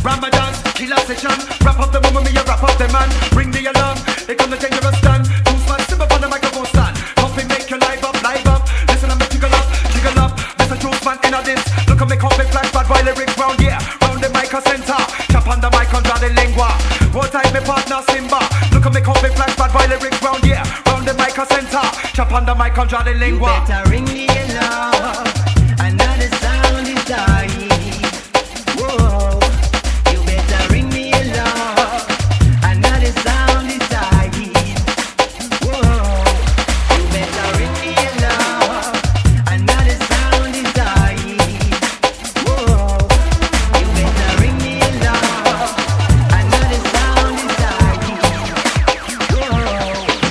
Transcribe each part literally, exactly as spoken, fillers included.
Ramadan, killer session. Wrap up the woman, me a wrap up the man. Bring the alarm, they come to dangerous stand. Two smart, simple on the microphone stand. Coffee make you live up, live up. Listen, I'm a jiggle up, jiggle up. Mister Juice man, in this. Look at me coffee flash, bad boy lyrics round, yeah. Round the mic a center. Chop on the mic and draw the lingua. What time me partner Simba. Look at me coffee flash, bad boy lyrics round, yeah. Round the mic a center. Chop on the mic and draw the lingua. You better ring the alarm. Another sound is dying. Whoa. You better ring the alarm. Another sound is dying. Whoa. You better ring the alarm. Another sound is dying. Whoa. You better ring the alarm. Another sound is dying. Whoa.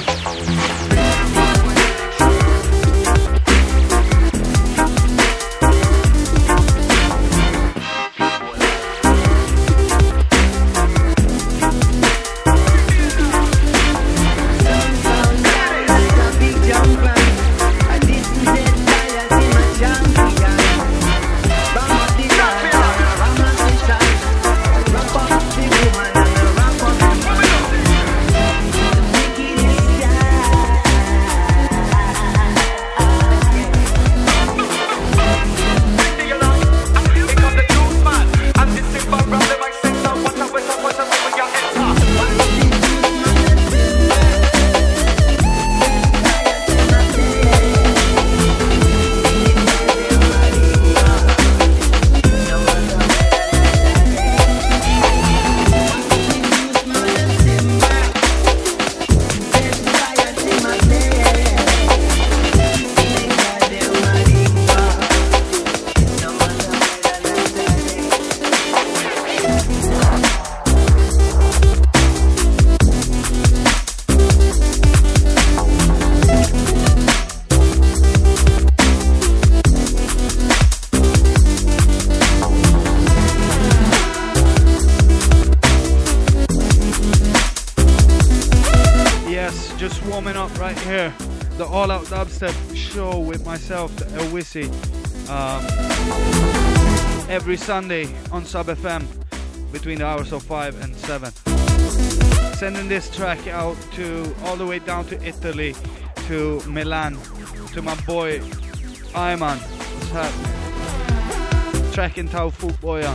Just warming up right here, the All Out Dubstep show with myself, the Elwisi, um, every Sunday on Sub F M between the hours of five and seven. Sending this track out to all the way down to Italy, to Milan, to my boy Ayman. What's happening? Track in Tau Footboyan.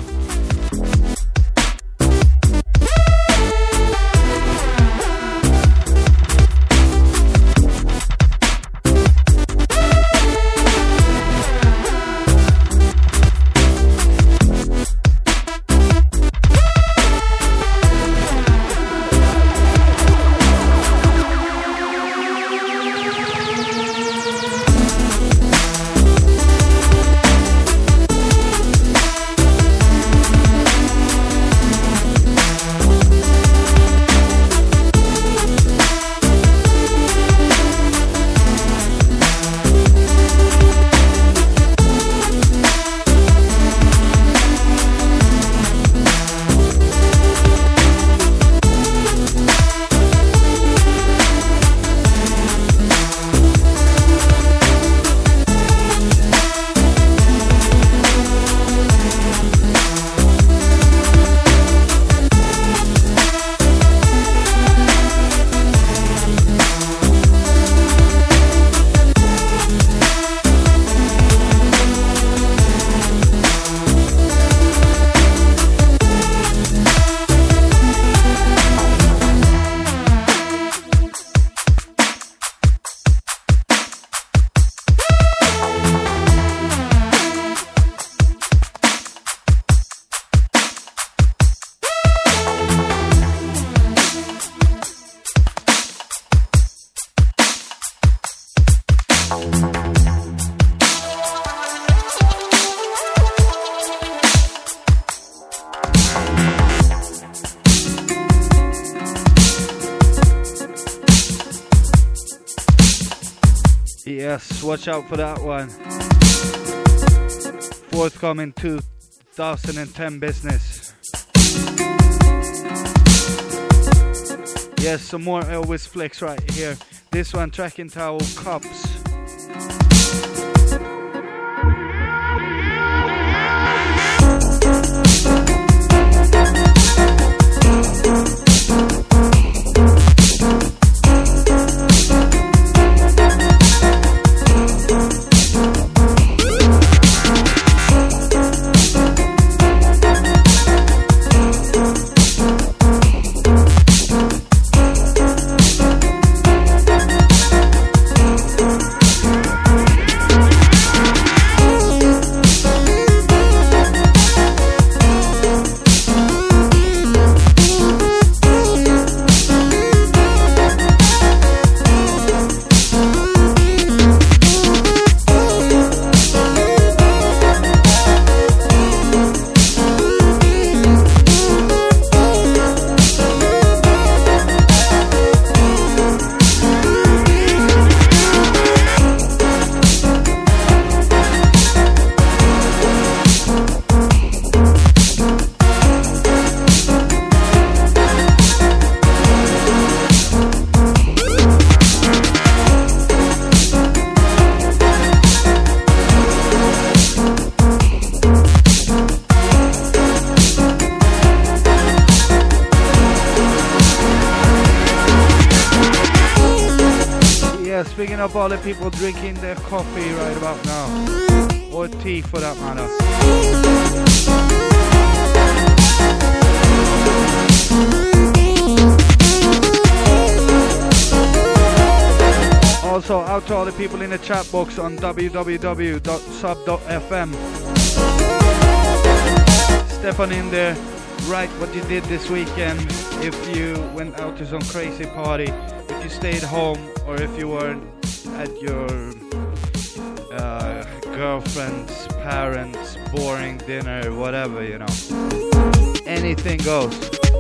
Yes, watch out for that one. Forthcoming two thousand ten business. Yes, some more Elvis flicks right here. This one, Tracking Towel Cups. up all the people drinking their coffee right about now, or tea for that matter. Also, out to all the people in the chat box on w w w dot sub dot f m. Stefan in there, write what you did this weekend, if you went out to some crazy party, if you stayed home, or if you were at your uh, girlfriend's parents' boring dinner, whatever, you know. Anything goes.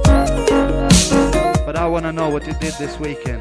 But I want to know what you did this weekend.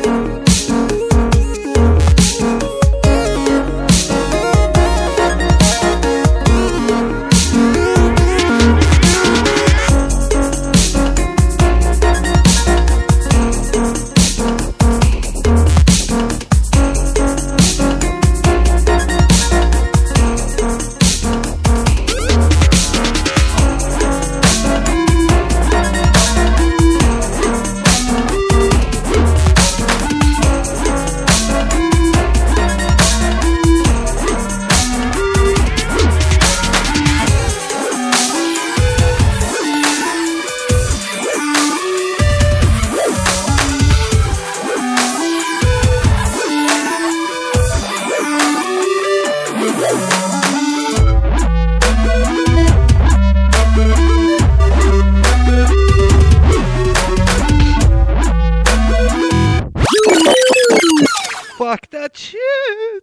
Fuck that shit.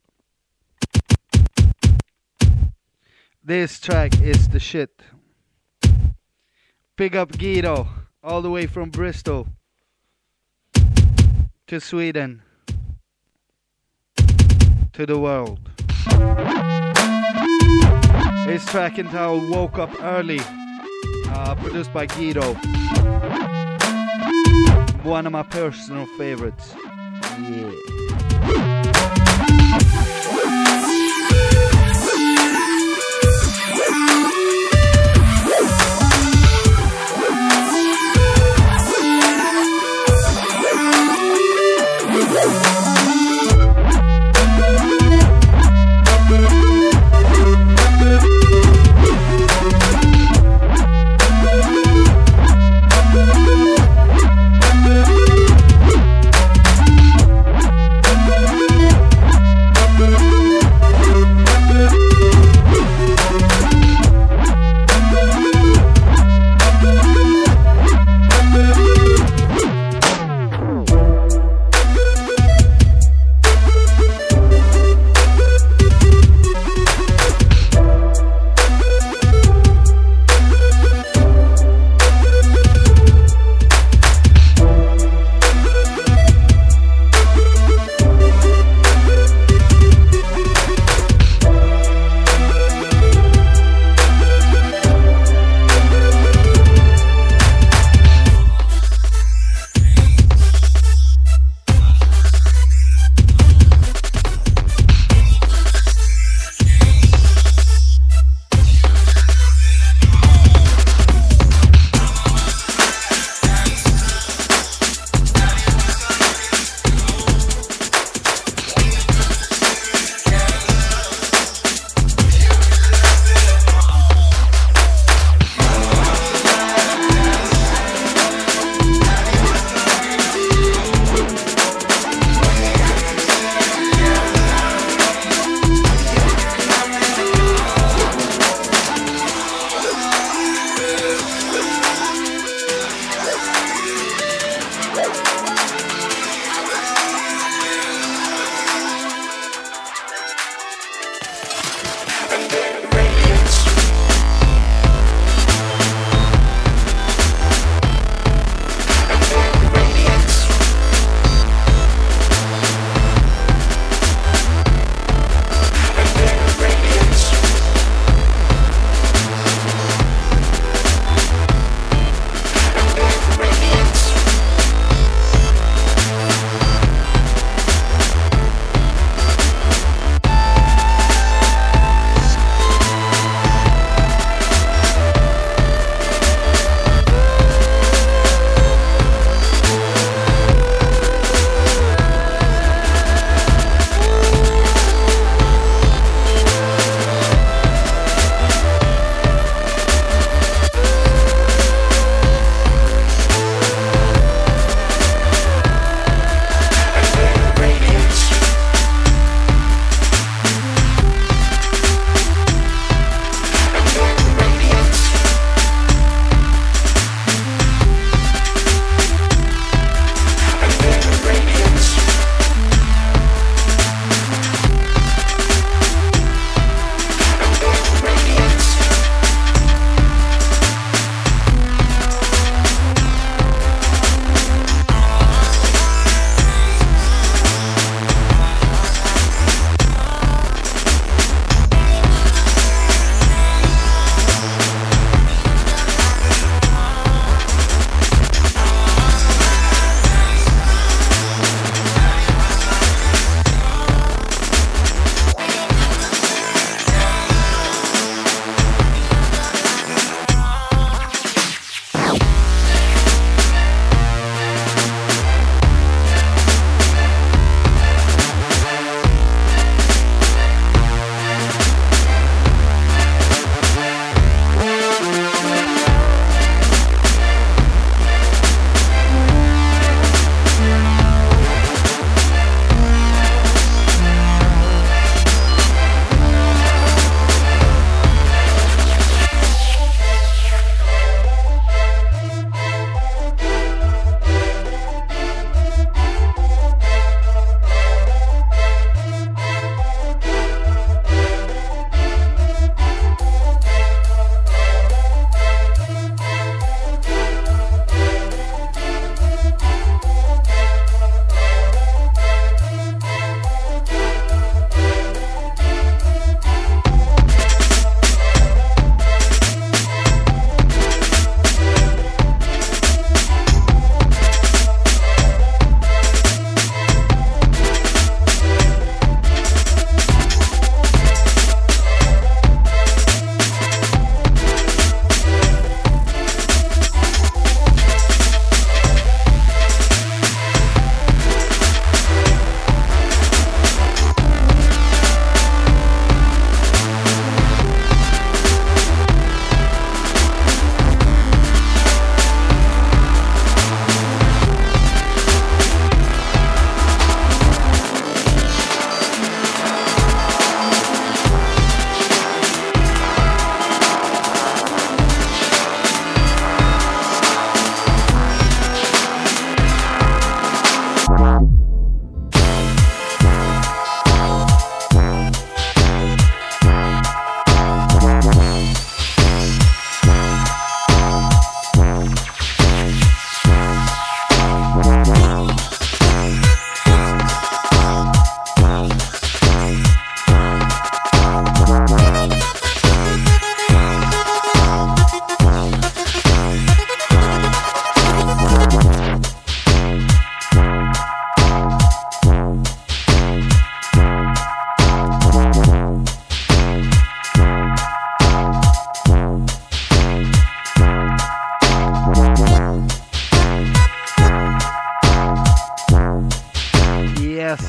This track is the shit. Big up Guido, all the way from Bristol to Sweden to the world. This track entitled Woke Up Early, uh, produced by Guido. One of my personal favorites. Yeah.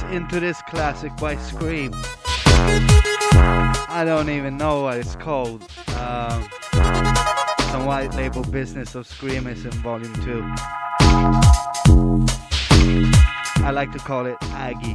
into this classic by Scream. I don't even know what it's called. Um, some white label business of Screamism Volume two. I like to call it Aggie.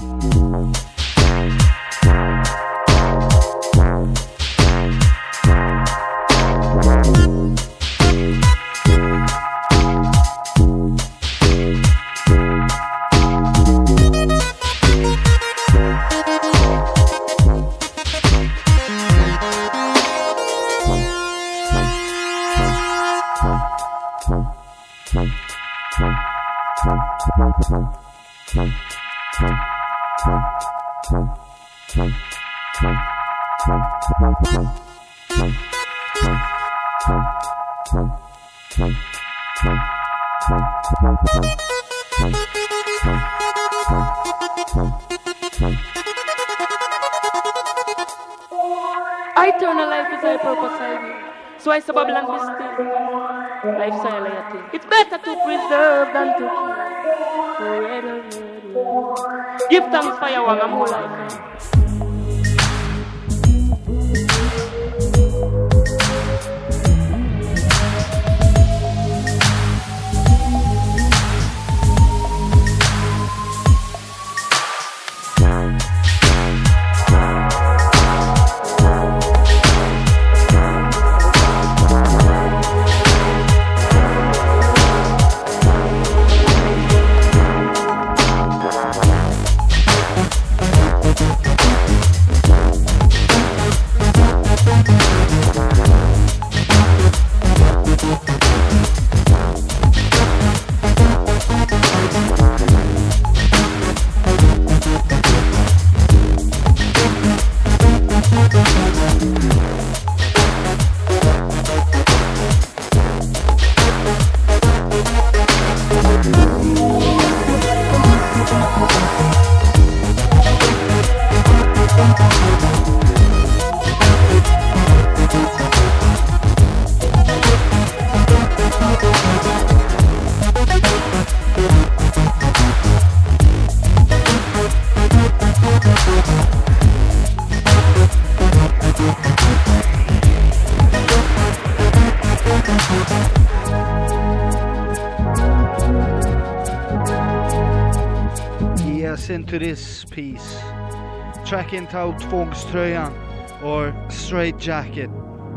Eternal life is thy purpose, I will. So I say Babylon be still. Lifestyle I think. It's better to preserve than to kill. Forever. Give thanks for your one and more life. Into this piece. Track entitled Tvångströjan or Straight Jacket.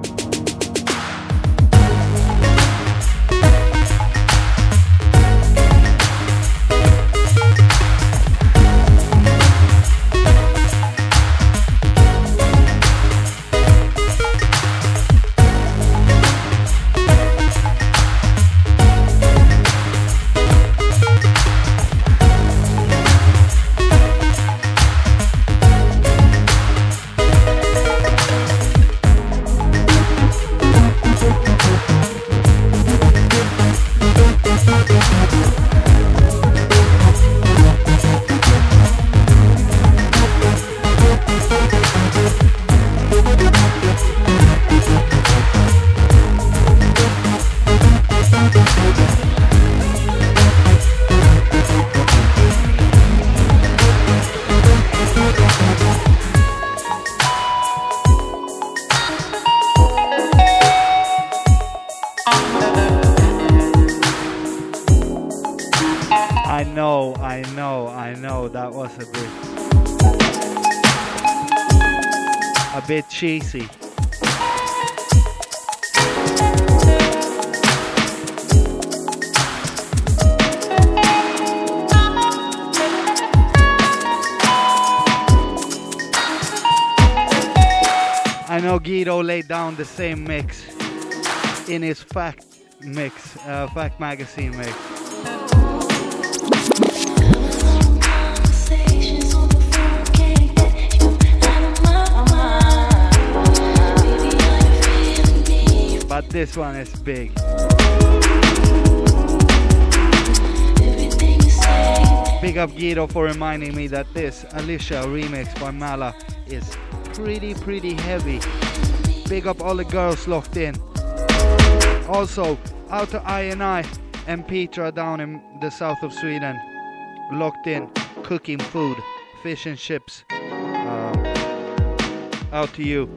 Bit cheesy. I know Guido laid down the same mix in his Fact mix, uh, Fact magazine mix. But this one is big. Big up Guido for reminding me that this Alicia remix by Mala is pretty, pretty heavy. Big up all the girls locked in. Also, out to I and I and Petra down in the south of Sweden. Locked in, cooking food Fish and Chips. Um, out to you.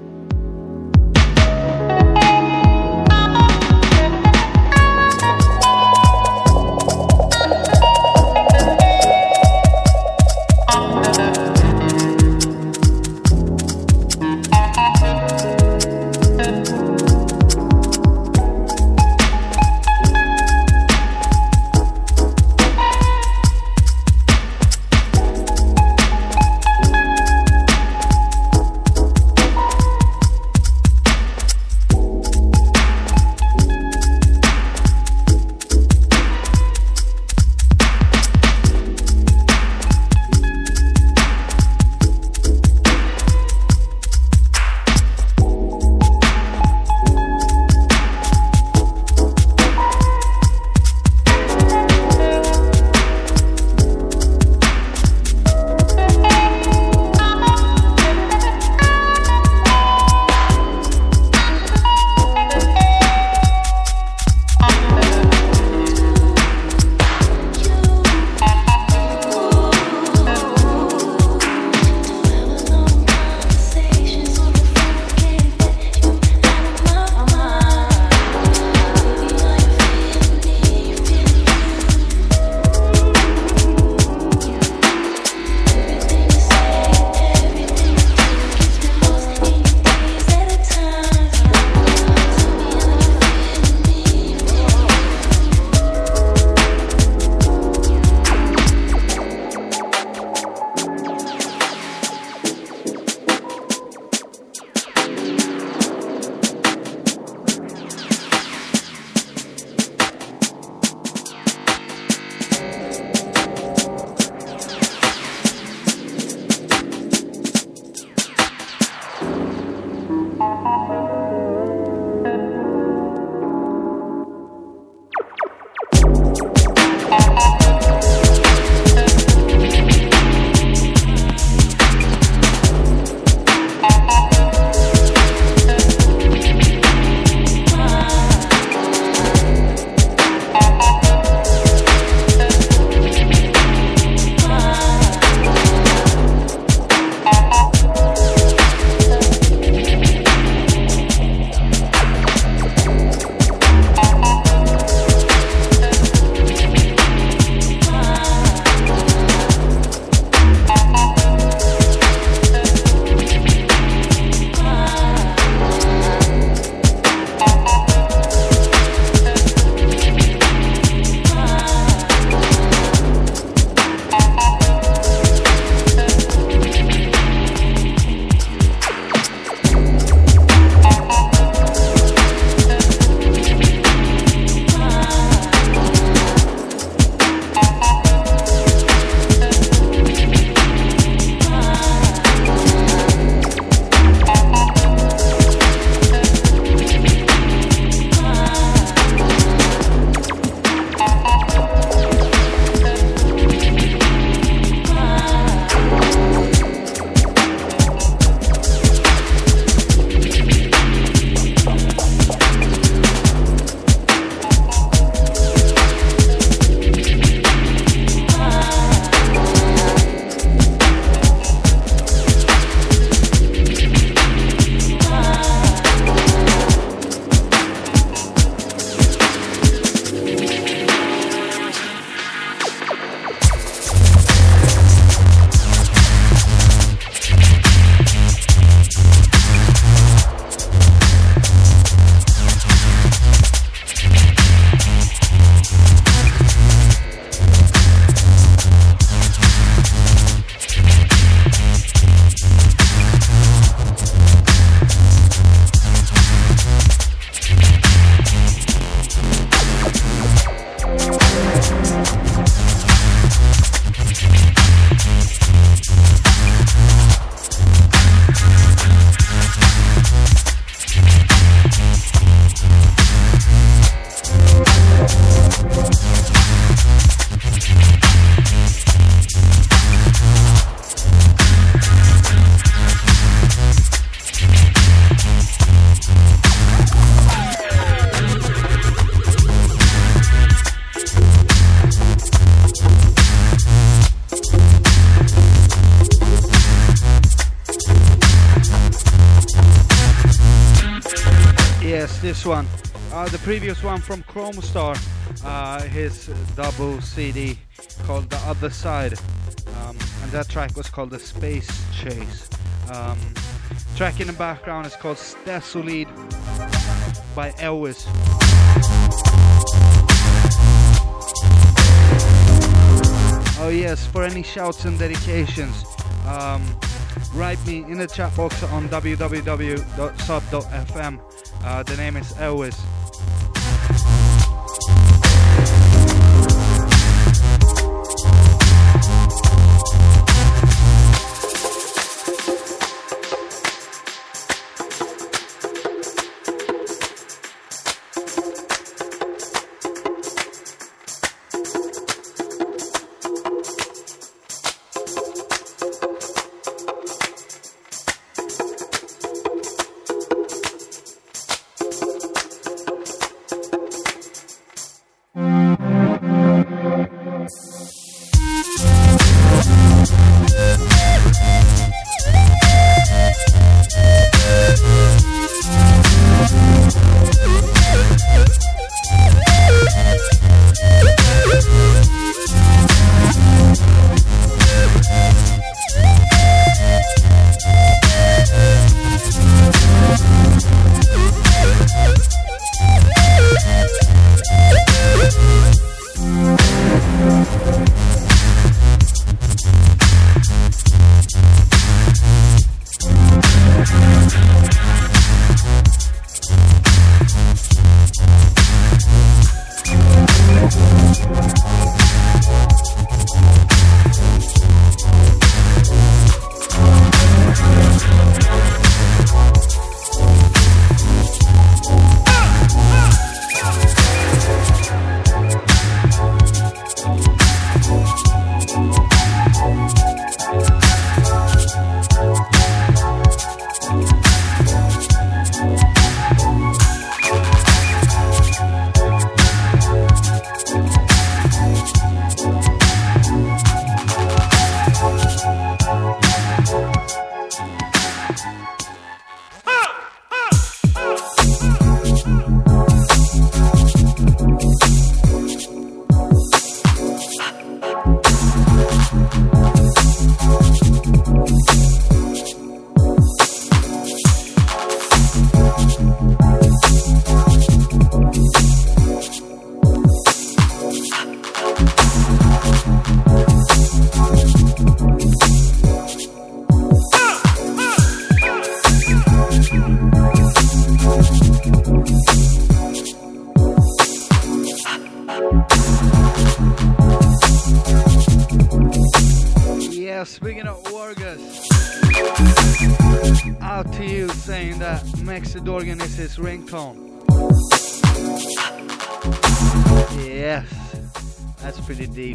this one. Uh, the previous one from Chromestar, uh, his double C D called The Other Side, um, and that track was called The Space Chase. Um, track in the background is called Stesolid by Elvis. Oh yes, for any shouts and dedications, um, write me in the chat box on w w w dot sub dot f m. Uh, the name is Elvis. Organ is his ringtone. Yes, that's pretty deep.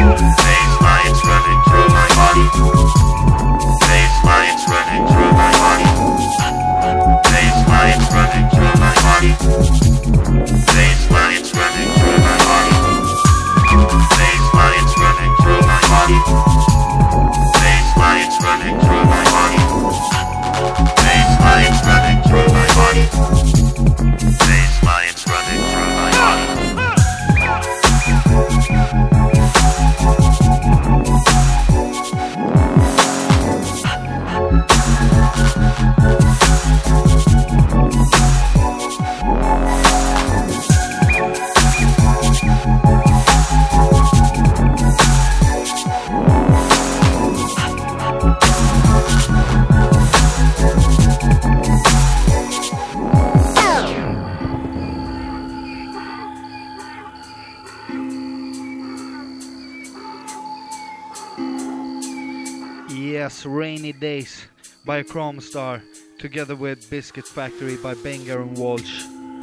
Rainy Days by Chrome Star, together with Biscuit Factory by Banger and Walsh.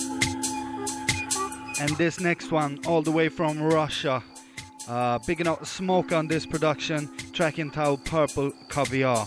And this next one, all the way from Russia, uh, picking up Smoke on this production, track entitled Purple Caviar.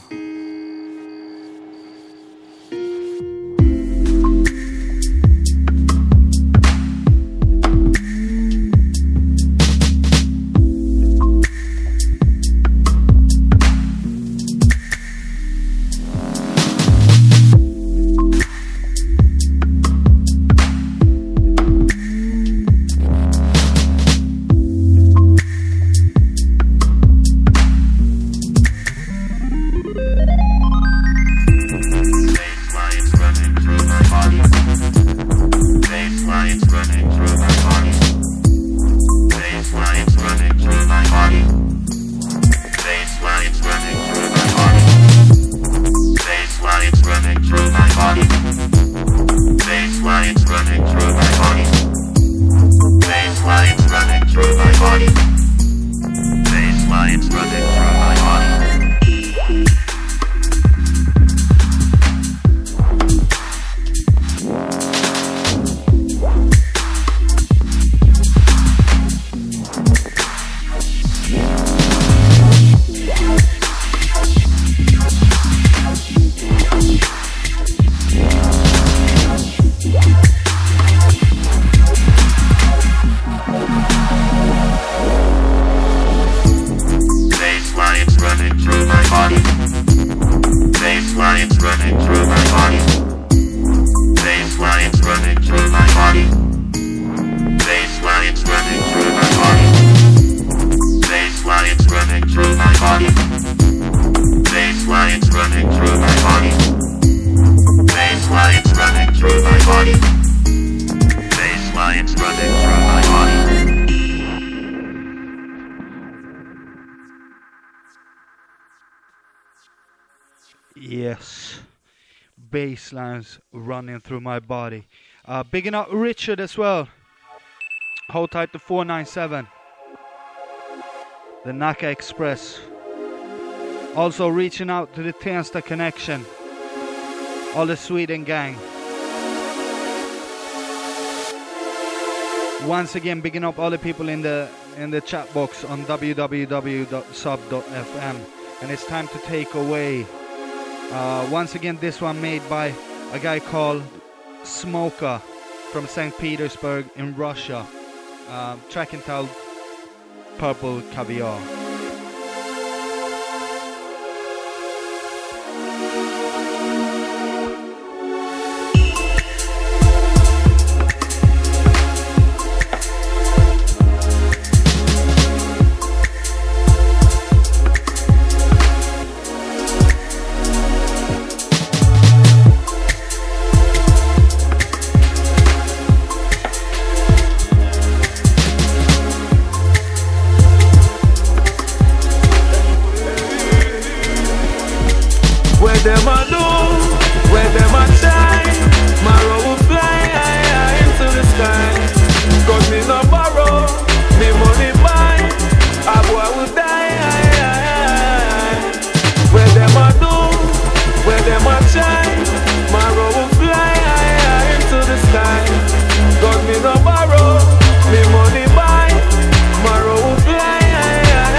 Yes, bass lines running through my body. Uh, bigging up Richard as well. Hold tight to four nine seven. The Naka Express. Also reaching out to the Tensta Connection. All the Sweden gang. Once again, bigging up all the people in the in the chat box on w w w dot sub dot f m. And it's time to take away. Uh, once again, this one made by a guy called Smoker from Saint Petersburg in Russia. Uh, track entitled Purple Caviar. Me money buy, my road fly.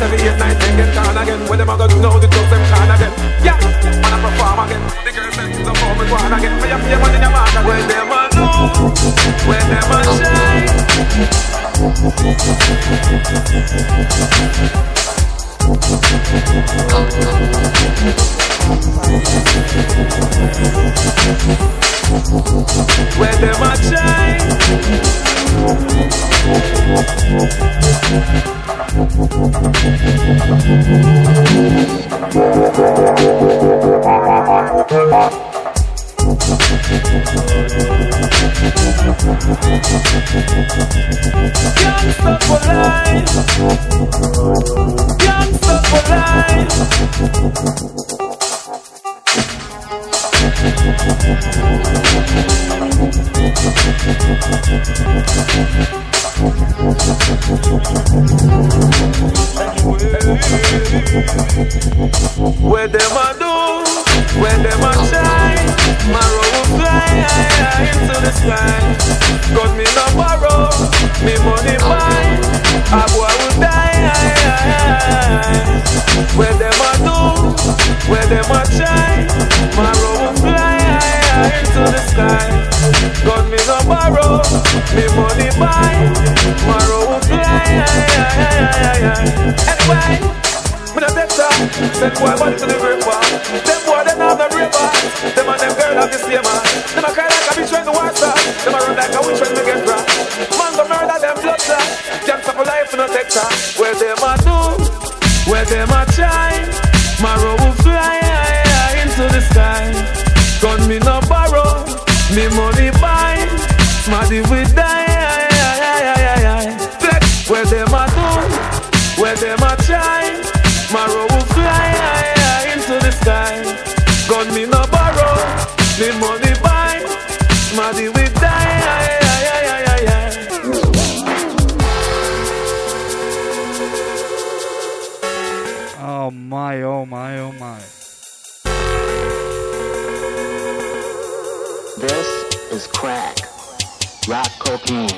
seven, eight, nine, ten get gone again. When them a go know the drugs them can again. Yeah, man a perform again. The girls them to the home and go on again. Me have your money in your mouth. When them a know, when them a shine. When them a shine. Gangsta for life. Gangsta for life. Where them a do, where them a shine, Marrow will fly high into the sky. Got me no borrow, me money buy, a boy will die. Where them a do, where them a shine, Marrow will fly high into the sky. Got me no borrow, me money buy, Marrow will fly. Anyway, me no take that. Send boy body to the river. Them boy them have the river. Them and them girl have the same man. Them a cry like a bitch when the water. Them a run like a witch when me get drunk. Man go murder them blood clot. Can't stop a life no take that. Where them a do, where them a shine. Marrow will fly high into the sky. Gun me no borrow, me money buy. Smarty we die. Where them a do, where them a shine. Marrow will fly high into the sky. Gun me no borrow, me money buy. Smarty we die. Oh my, oh my, oh my. This is crack, rock cocaine.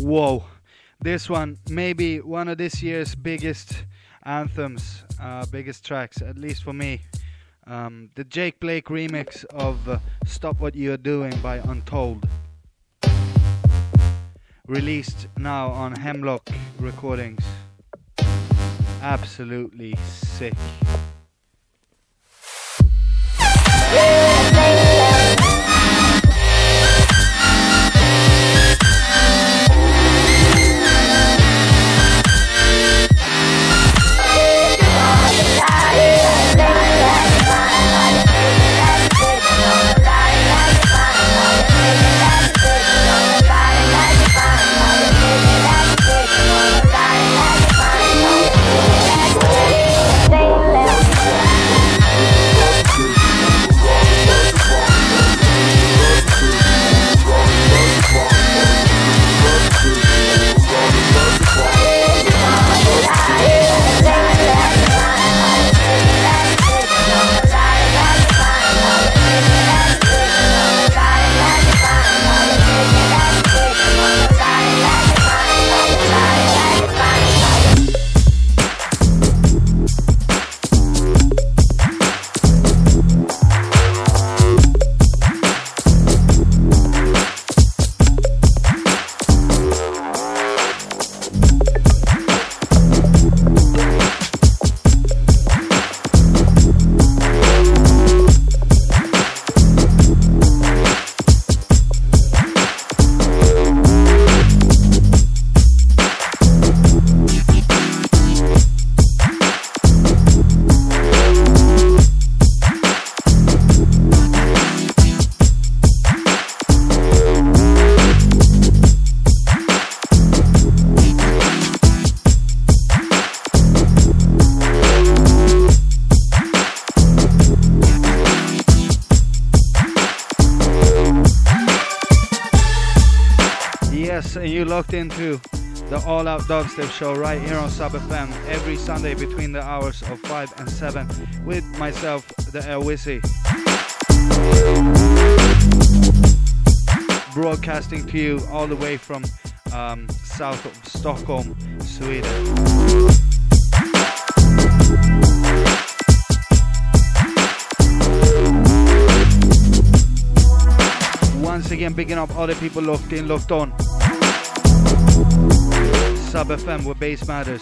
Whoa, this one maybe one of this year's biggest anthems, uh, biggest tracks, at least for me. Um, the Jake Blake remix of uh, Stop What You're Doing by Untold. Released now on Hemlock Recordings. Absolutely sick. Locked into the All Out Dubstep show right here on Sub F M every Sunday between the hours of five and seven with myself, the Elwissy. Broadcasting to you all the way from um, south of Stockholm, Sweden. Once again, picking up other people locked in, locked on. Sub F M where bass matters.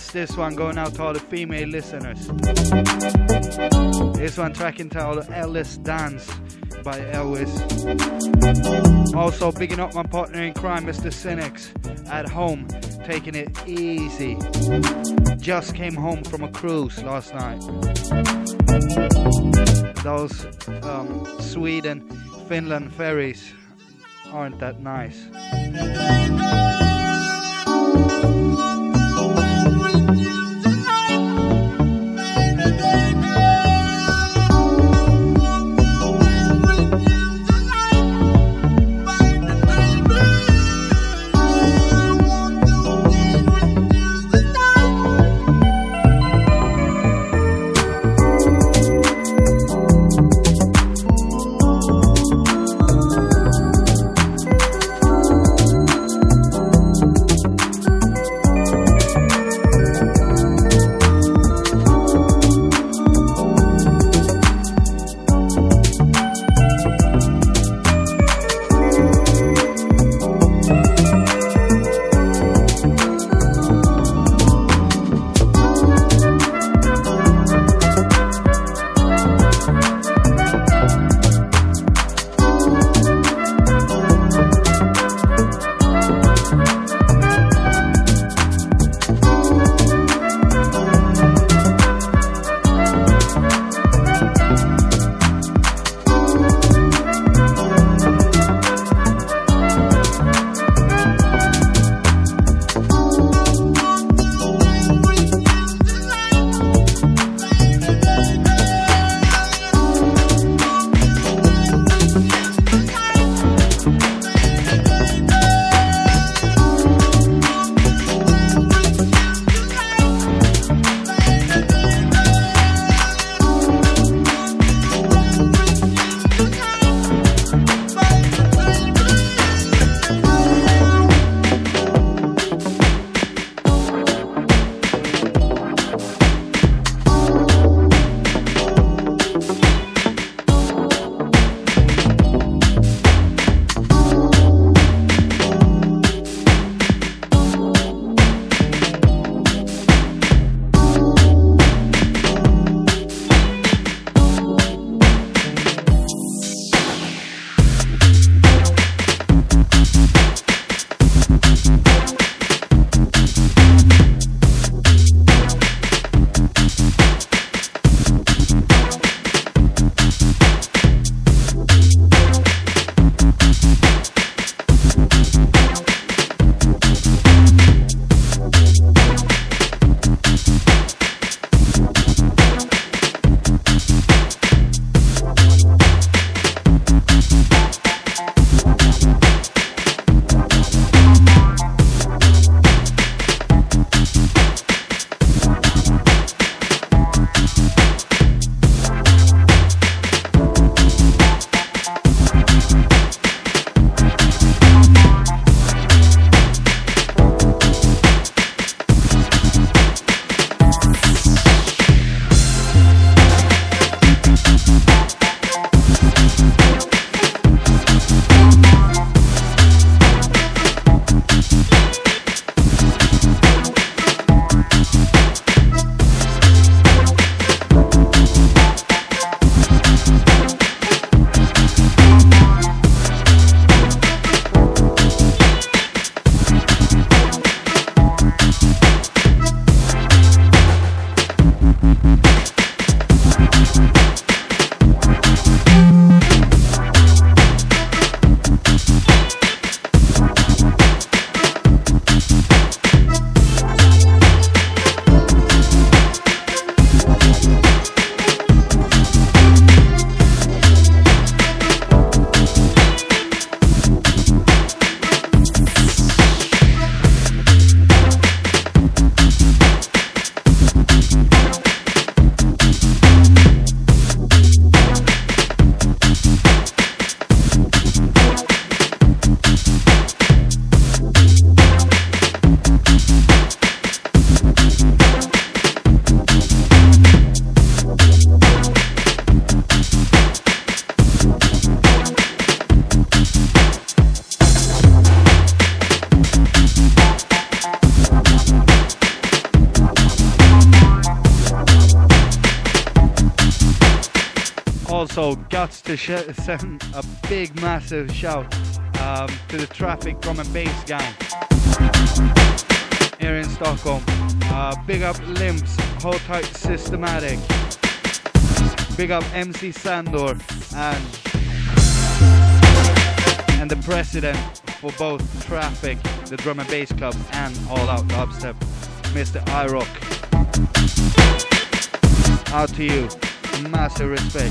Yes, this one going out to all the female listeners. This one track entitled Ellis Dance by Elvis. Also bigging up my partner in crime, Mister Cynics, at home, taking it easy. Just came home from a cruise last night. Those um, Sweden, Finland ferries aren't that nice. Also, guts to sh- send a big, massive shout um, to the Traffic Drum and Bass gang here in Stockholm. Uh, big up Limps, Hold Tight Systematic. Big up M C Sandor and and the president for both Traffic, the Drum and Bass Club, and All Out Dubstep, Mister iRock. Out to you. Massive respect.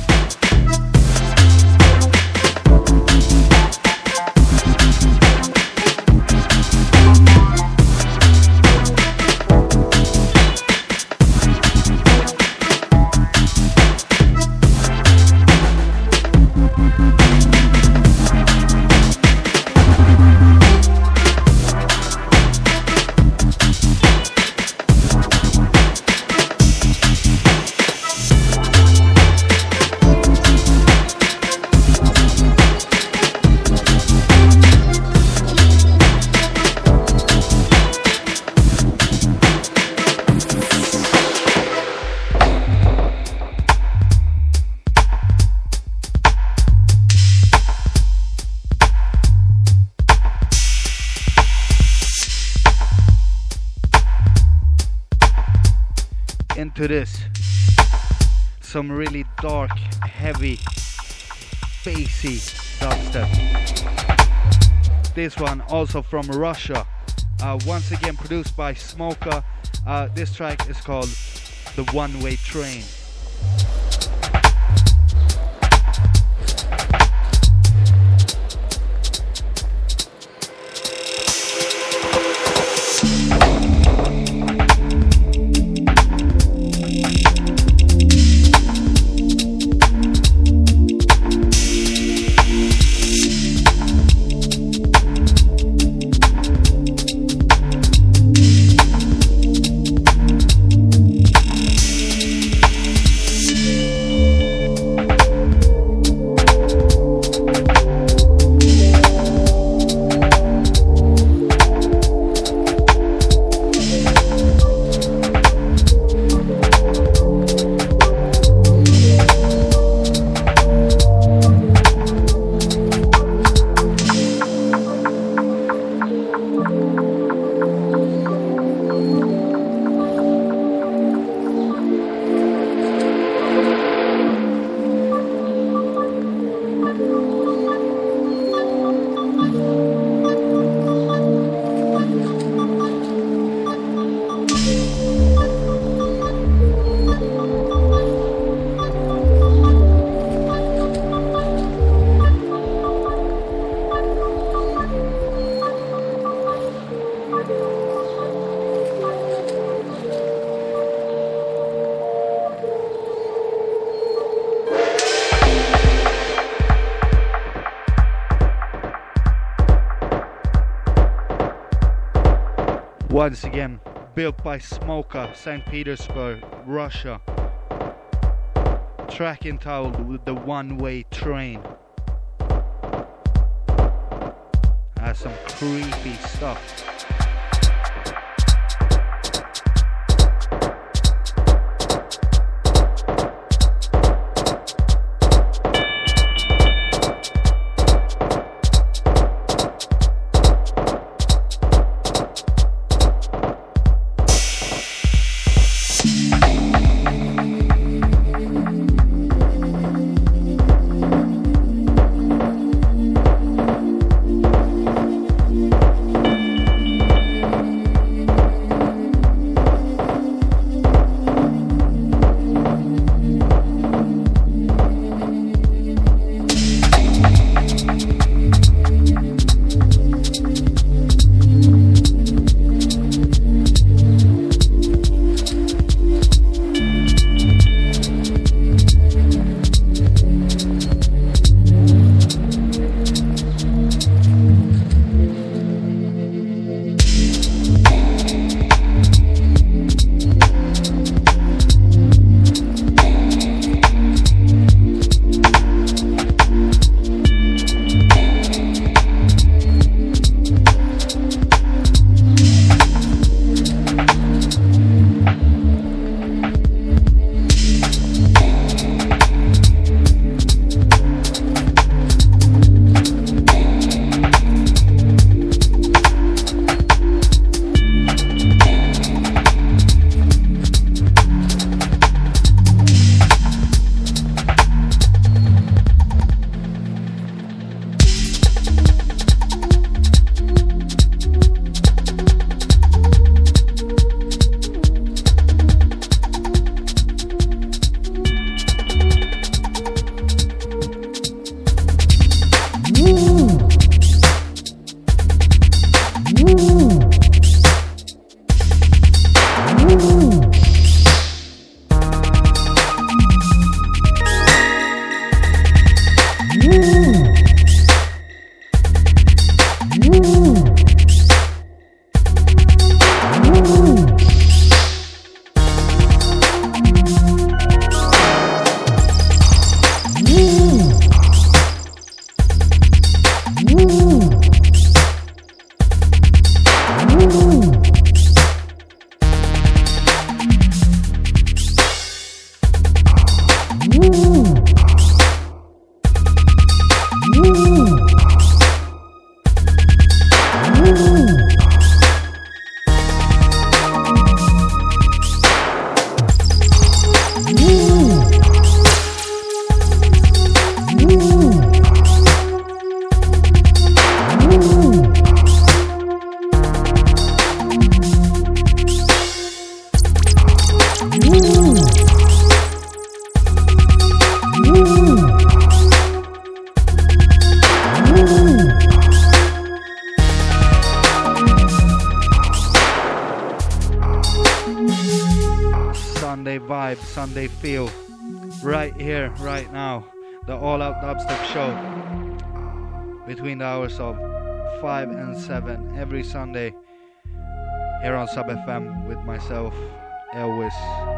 To this, some really dark, heavy, bassy dubstep. This one also from Russia, uh, once again produced by Smoka. Uh, this track is called The One Way Train. Once again, built by Smoka, Saint Petersburg, Russia. Track entitled The One Way Train. Has some creepy stuff. Sunday vibe, Sunday feel, right here, right now. The All Out Dubstep Show between the hours of five and seven every Sunday here on Sub F M with myself, Elvis.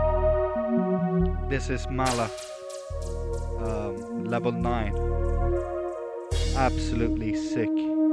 This is Mala, um, level nine. Absolutely sick.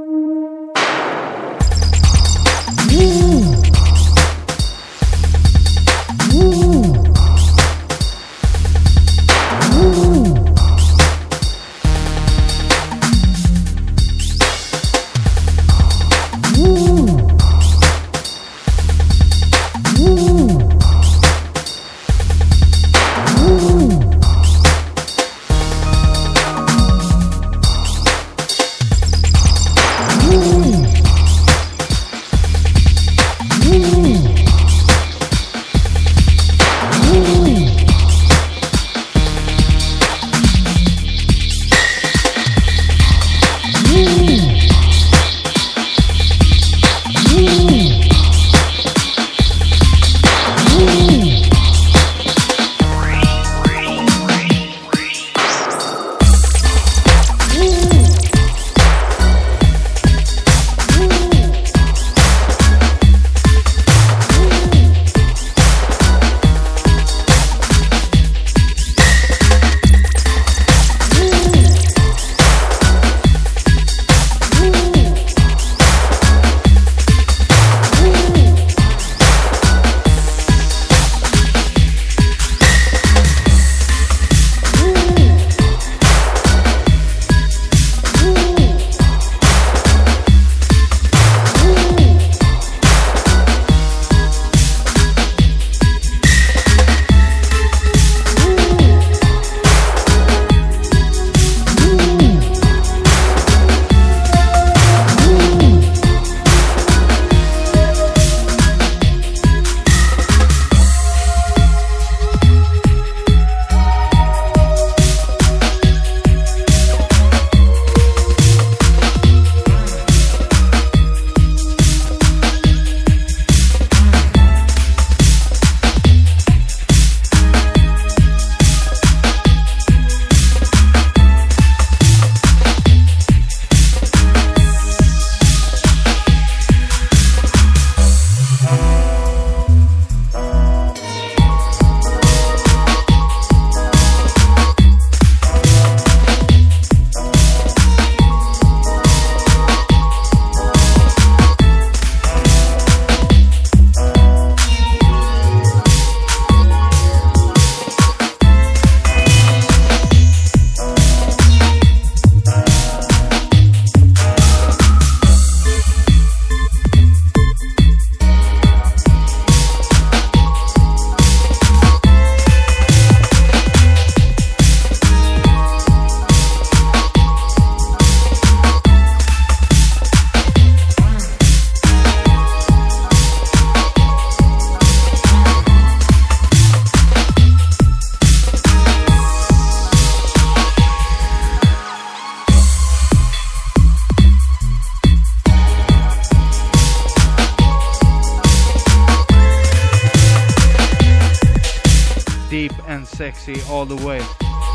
Sexy all the way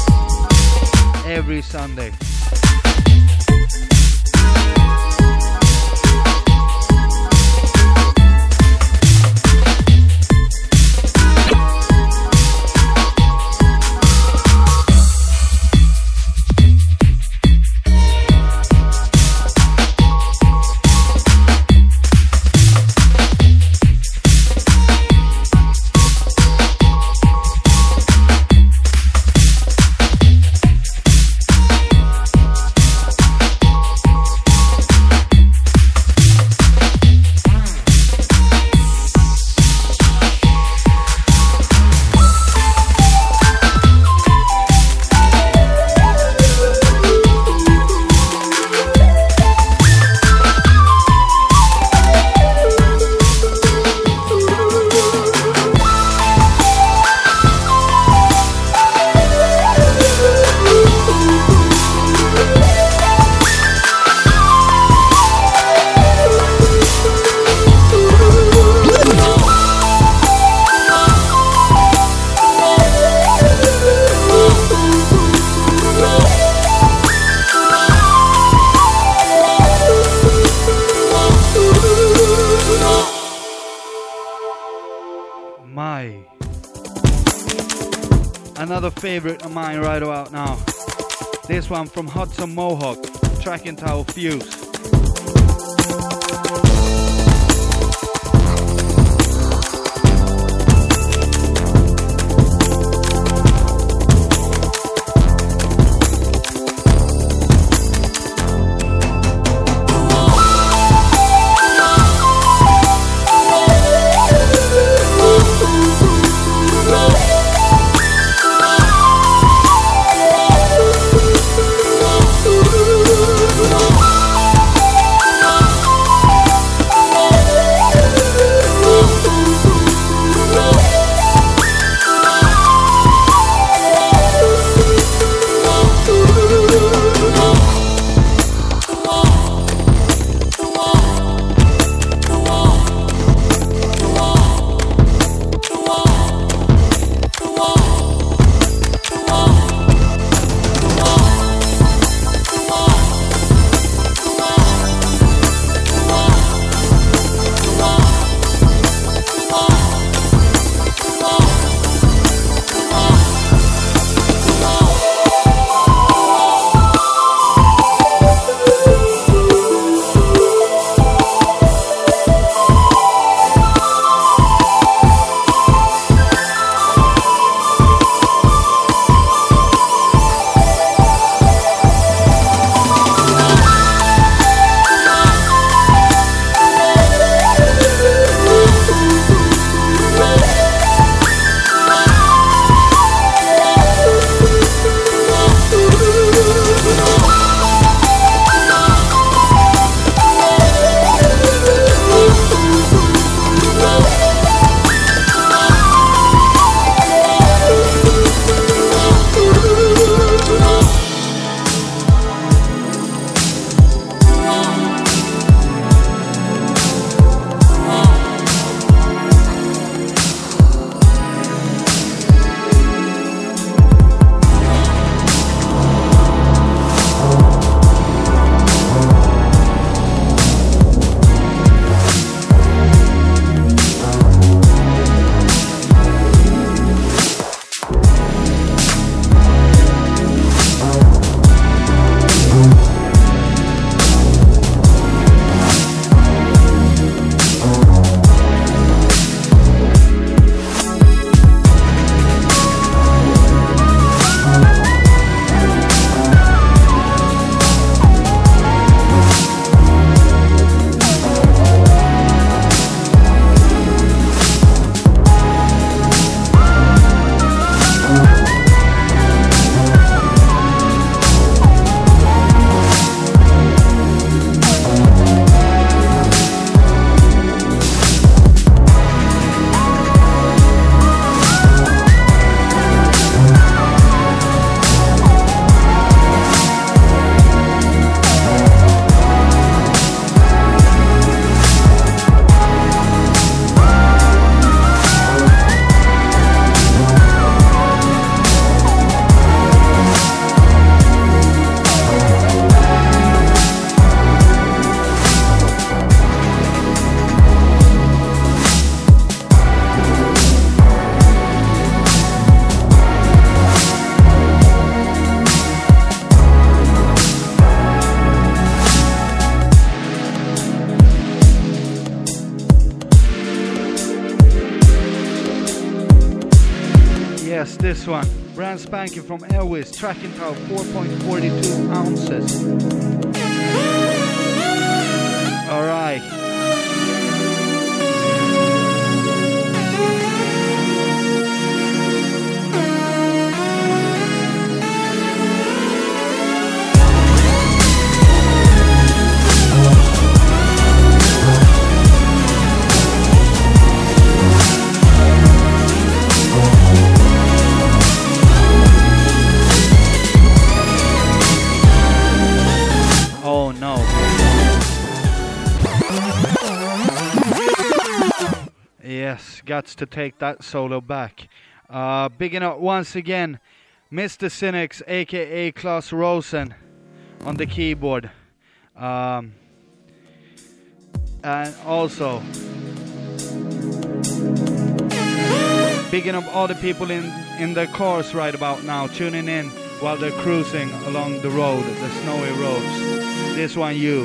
every Sunday. Another favorite of mine right about now. This one from Hudson Mohawk, track entitled Fuse. Yes, this one. Brand spanking from Airways, track entitled four point four two ounces. Alright. Oh no. Yes, guts to take that solo back. Uh, bigging up once again Mister Cynics, aka Klaus Rosen, on the keyboard. Um, and also Bigging up all the people in, in their cars right about now, tuning in while they're cruising along the road, the snowy roads. This one, you.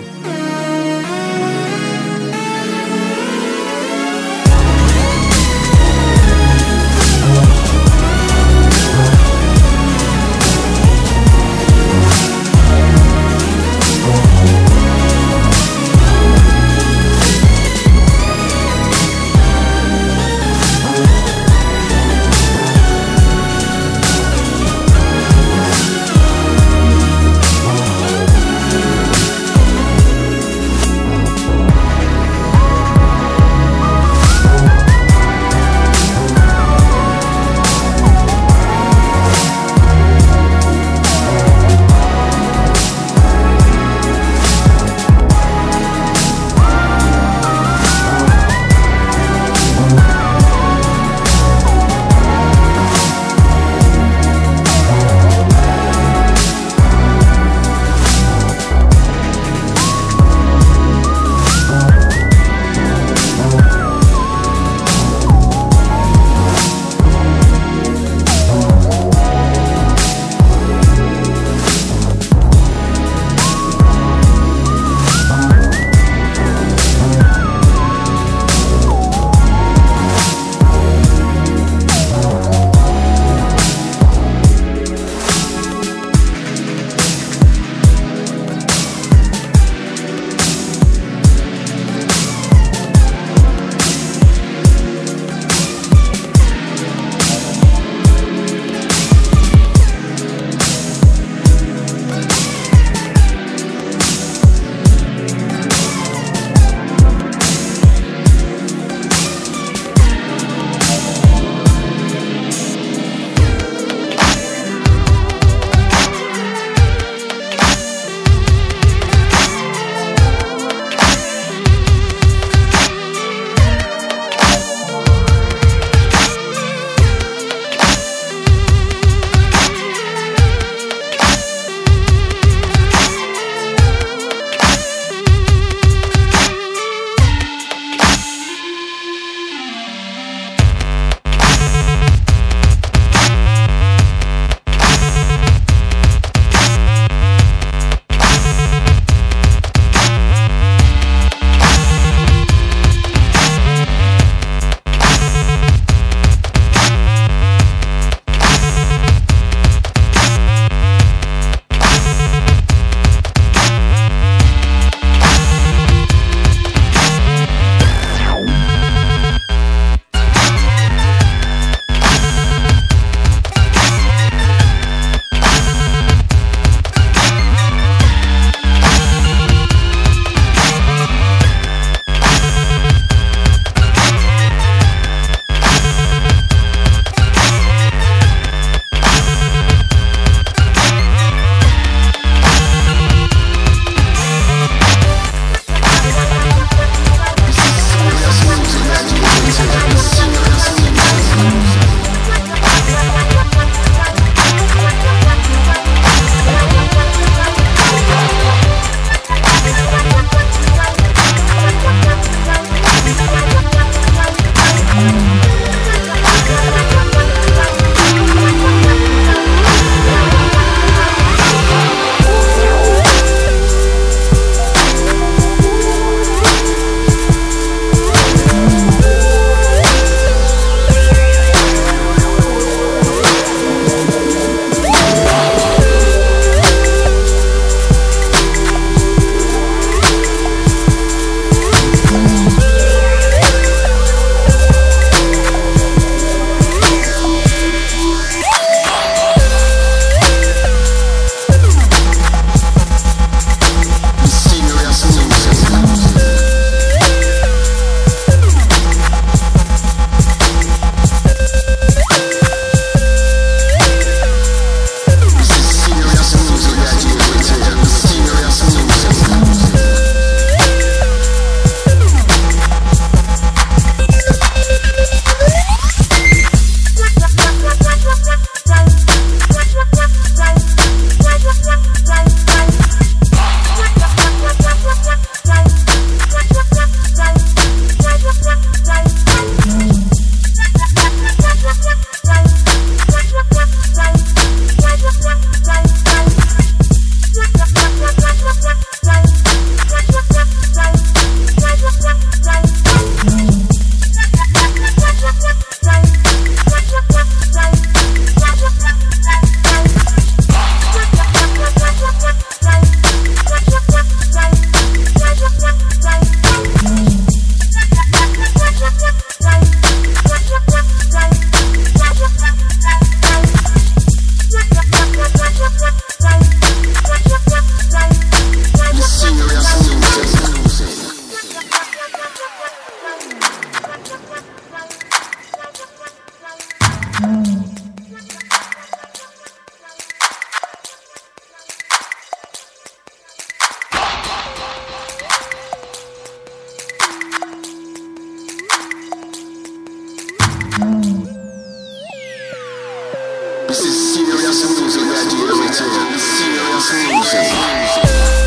This is serious music we are dealing with here. Serious music.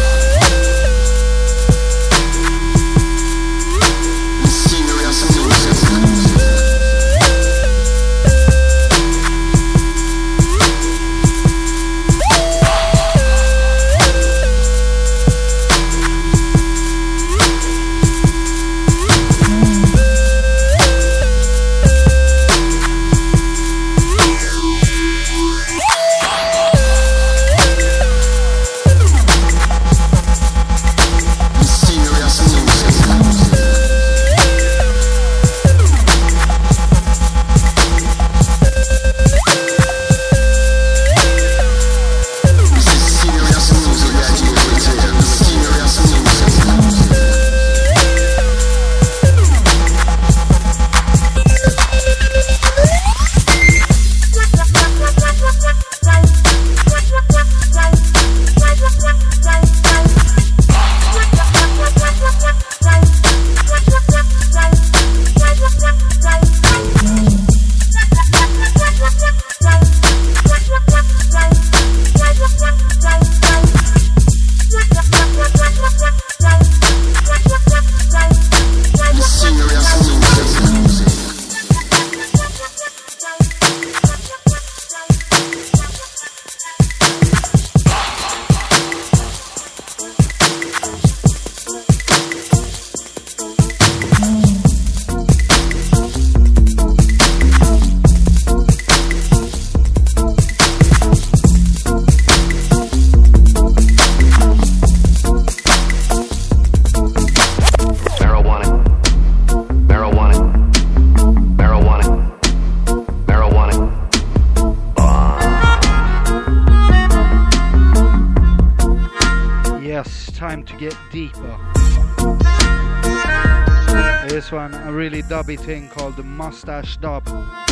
This one, a really dubby thing called the Mustache Dub.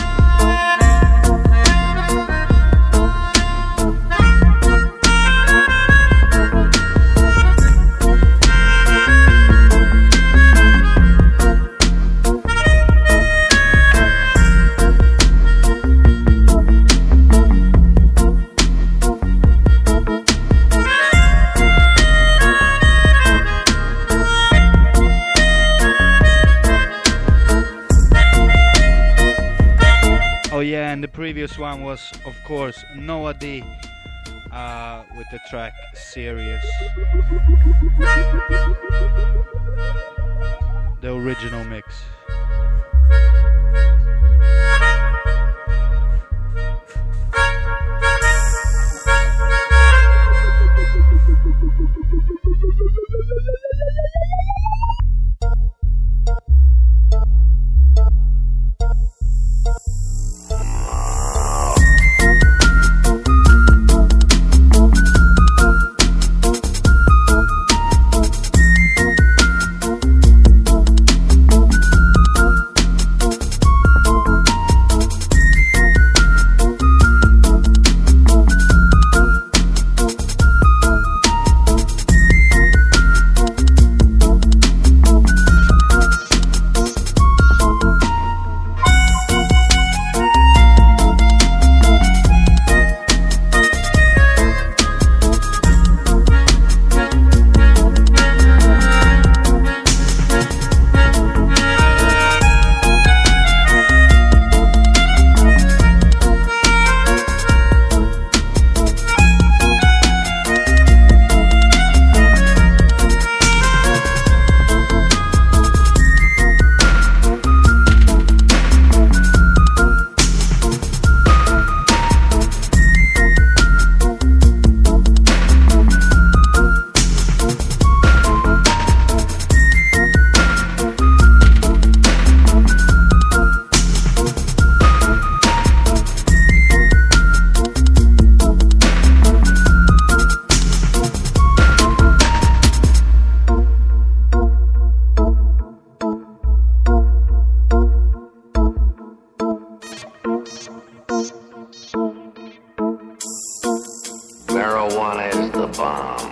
And the previous one was, of course, Noah D uh, with the track Serious. The original mix. Marijuana is the bomb.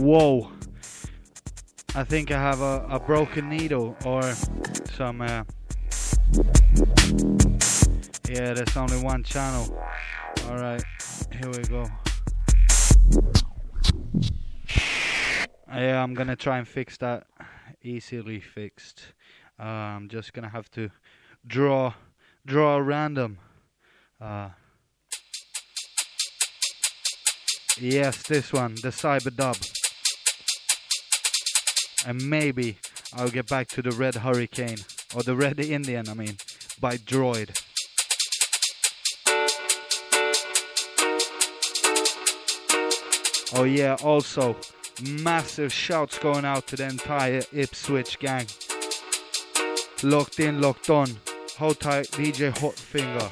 Whoa. I think I have a, a broken needle or some... Uh, yeah, there's only one channel. Alright, here we go. Yeah, I'm gonna try and fix that. Easily fixed. Uh, I'm just gonna have to draw draw a random. Uh, yes, this one, the Cyber Dub. And maybe I'll get back to the Red Hurricane, or the Red Indian, I mean, by Droid. Oh yeah, also, massive shouts going out to the entire Ipswich gang. Locked in, locked on. Hold tight, D J Hotfinger.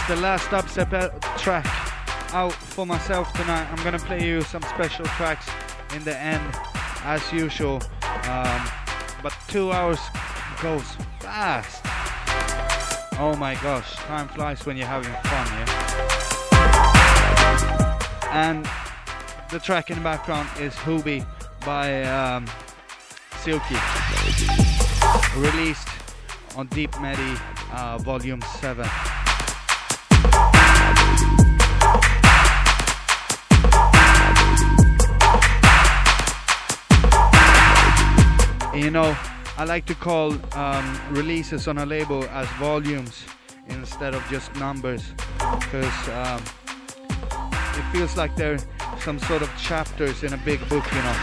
the last dubstep track out for myself tonight. I'm gonna play you some special tracks in the end, as usual. Um, but two hours goes fast. Oh my gosh, time flies when you're having fun, yeah? And the track in the background is Hoobie by um, Silky, released on Deep Medi uh, Volume seven. You know, I like to call um, releases on a label as volumes instead of just numbers, because um, it feels like they're some sort of chapters in a big book, you know.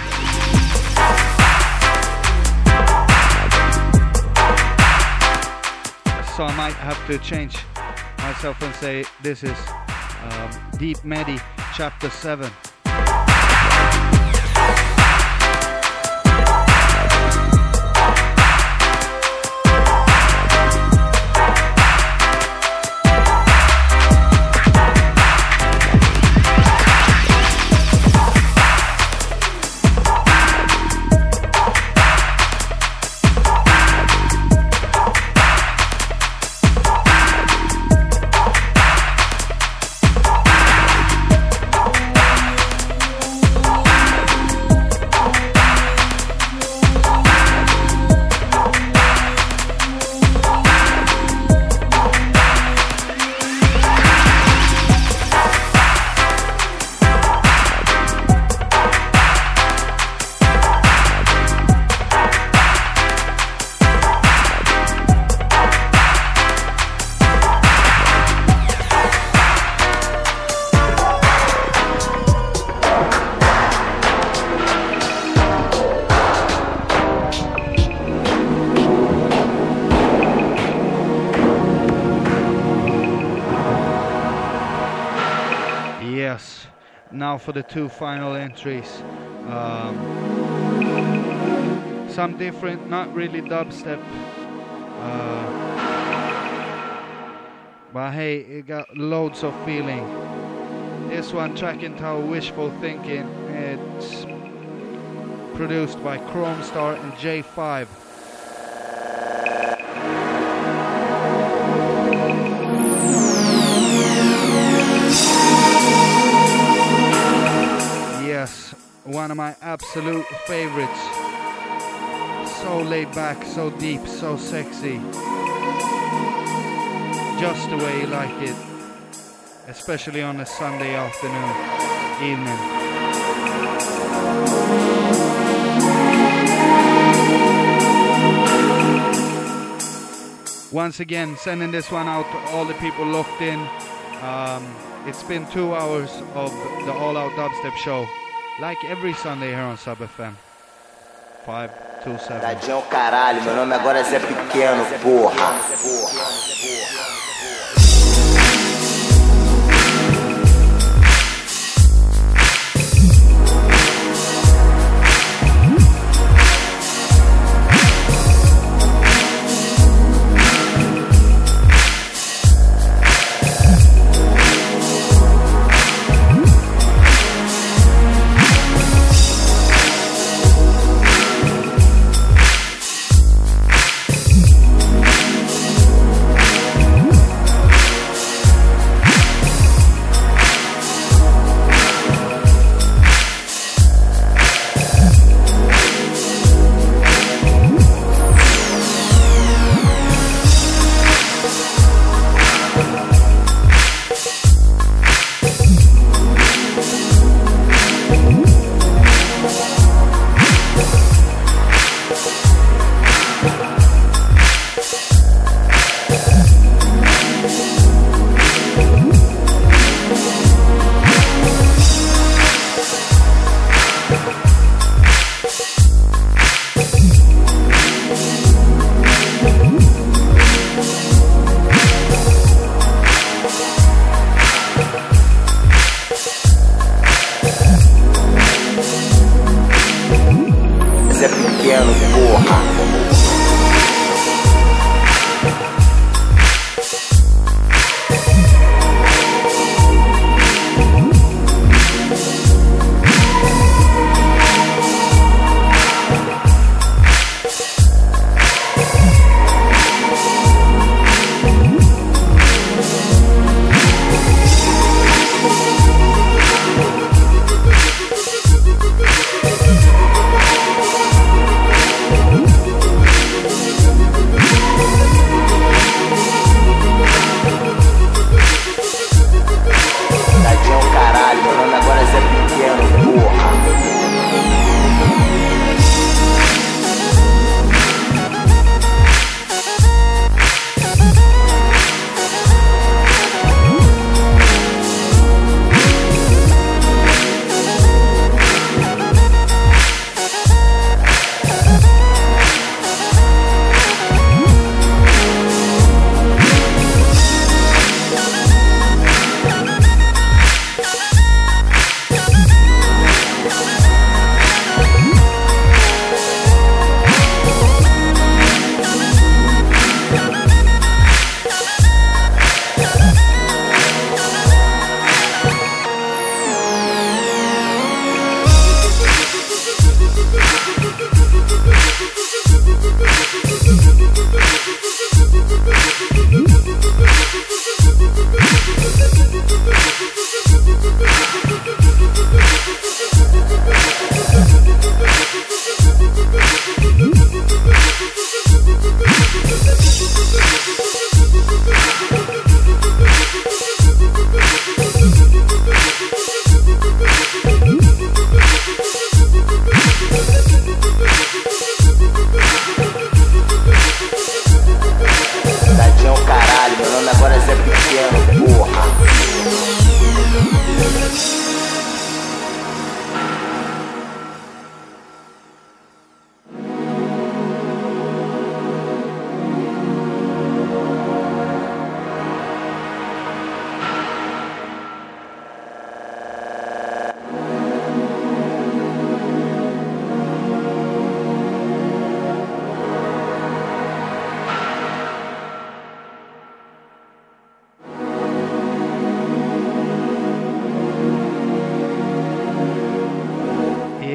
So I might have to change myself and say this is um, Deep Medi Chapter seven. Now for the two final entries. Um, some different, not really dubstep. Uh, but hey, it got loads of feeling. This one, track entitled Wishful Thinking. It's produced by Chrome Star and J five. Yes, one of my absolute favorites. So laid back, so deep, so sexy. Just the way you like it. Especially on a Sunday afternoon, evening. Once again, sending this one out to all the people locked in. Um, it's been two hours of the All Out Dubstep show. Like every Sunday here on Sub F M. five two seven. Tadinho caralho, meu nome agora é Zé Pequeno, porra.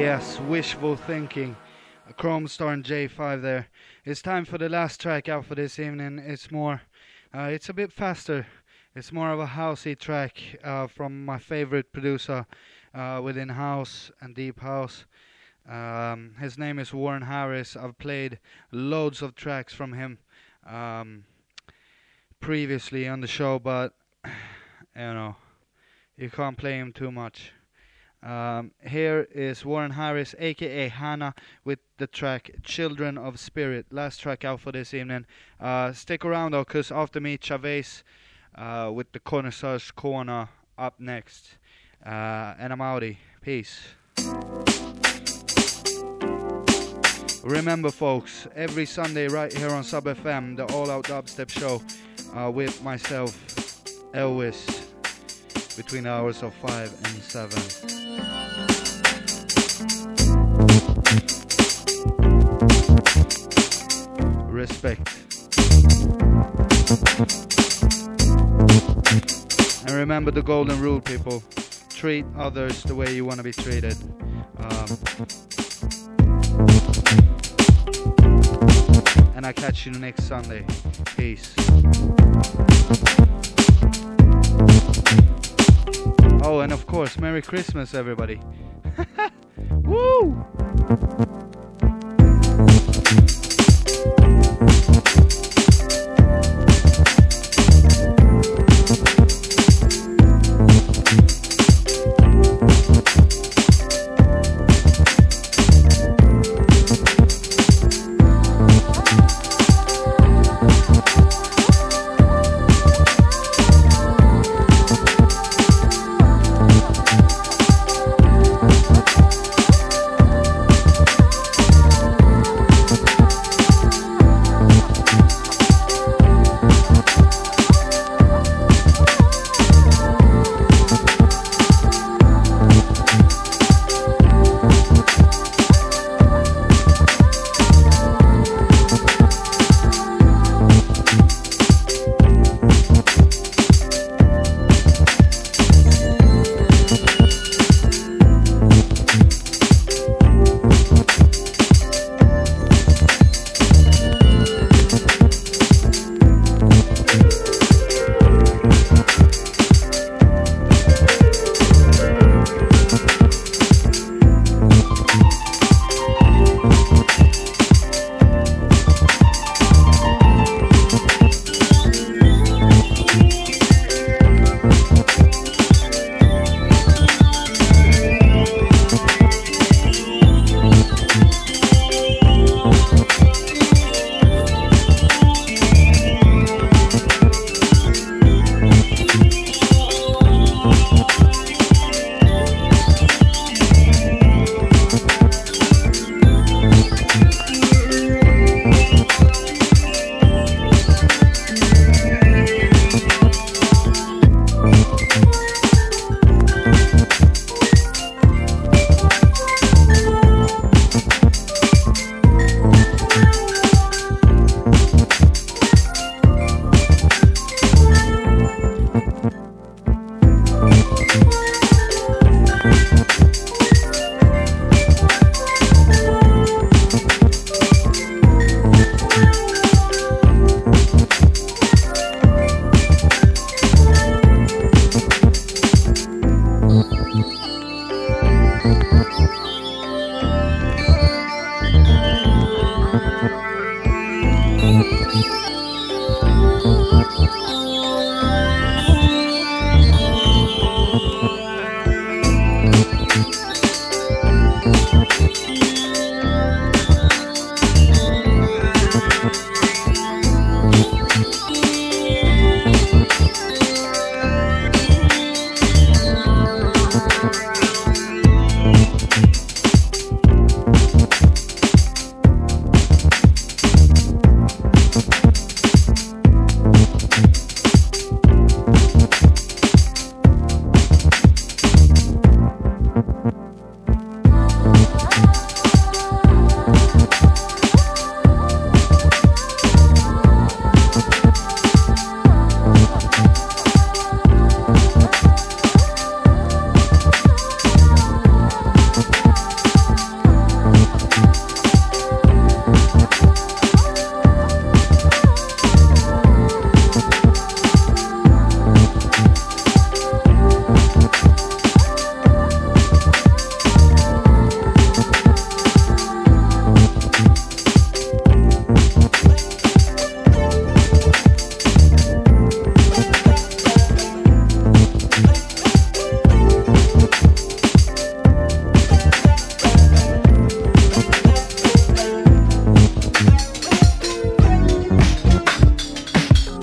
Yes, wishful thinking. Chrome Star and J five there. It's time for the last track out for this evening. It's more, uh, it's a bit faster. It's more of a housey track uh, from my favorite producer uh, within house and deep house. Um, his name is Warren Harris. I've played loads of tracks from him um, previously on the show, but you know, you can't play him too much. Um, here is Warren Harris, aka Hannah, with the track Children of Spirit. Last track out for this evening. Uh, stick around though, because after me, Chavez uh, with the Connoisseur's Corner up next. Uh, and I'm outie. Peace. Remember, folks, every Sunday right here on Sub F M, the All Out Dubstep Show uh, with myself, Elvis, between the hours of five and seven. Respect. And remember the golden rule, people. Treat others the way you want to be treated. Um, and I catch you next Sunday. Peace. Oh, and of course, Merry Christmas, everybody. Woo! Thank you.